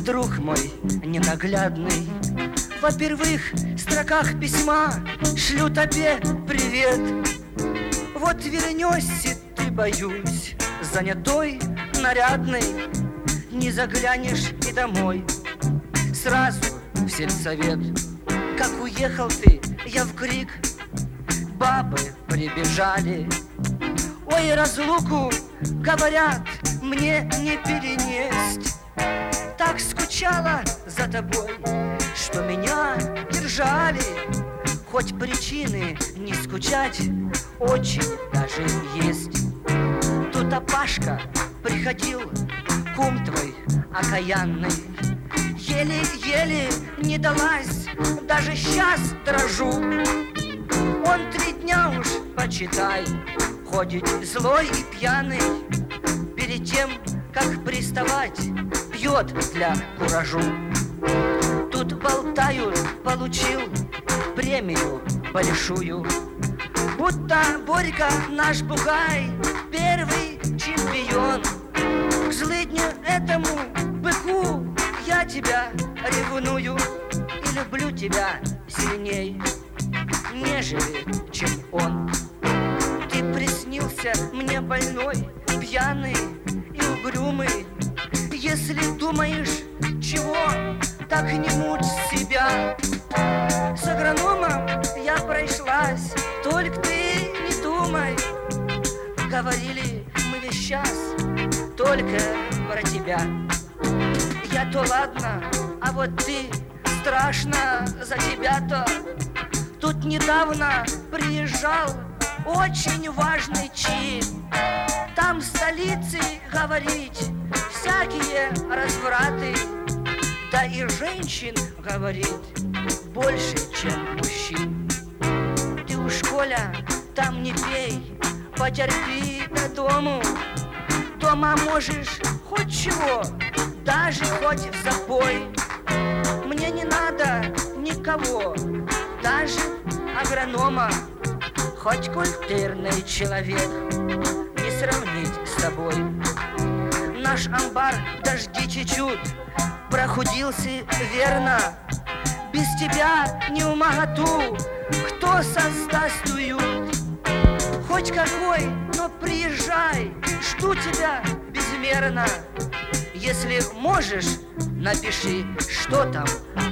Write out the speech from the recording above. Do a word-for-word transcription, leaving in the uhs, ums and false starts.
друг мой ненаглядный, во первых строках письма шлю тебе привет. Вот вернешься ты, боюсь, занятой, нарядный, не заглянешь и домой, сразу в сельсовет. Как уехал ты, я в крик, бабы прибежали. Ой, разлуку, говорят, мне не перенесть. Так скучала за тобой, что меня держали. Хоть причины не скучать очень даже есть. Тут Пашка приходил, кум твой окаянный. Еле-еле не далась, даже сейчас дрожу. Он три дня уж, почитай, ходит злой и пьяный. Перед тем, как приставать, пьет для куражу. Тут болтают, получил премию большую, будто Борька наш бугай первый чемпион. К злыдню этому быку я тебя ревную и люблю тебя сильней, нежели чем он. Ты приснился мне больной, пьяный и угрюмый. Если думаешь, чего, так не мучь себя. С агрономом я прошлась, только ты не думай. Говорили мы весь час только про тебя. Я-то ладно, а вот ты, страшно за тебя-то. Тут недавно приезжал очень важный чин. Там в столице, говорить, всякие развраты. Да и женщин, говорит, больше, чем мужчин. Ты уж, Коля, там не пей, потерпи до дому. Дома можешь хоть чего, даже хоть в запой. Мне не надо никого, даже агронома. Хоть культурный человек, не сравнить с тобой. Наш амбар дожди чуть-чуть прохудился, верно. Без тебя не умоготу, кто создаст уют. Хоть какой, но приезжай, жду тебя безмерно. Если можешь, напиши, что там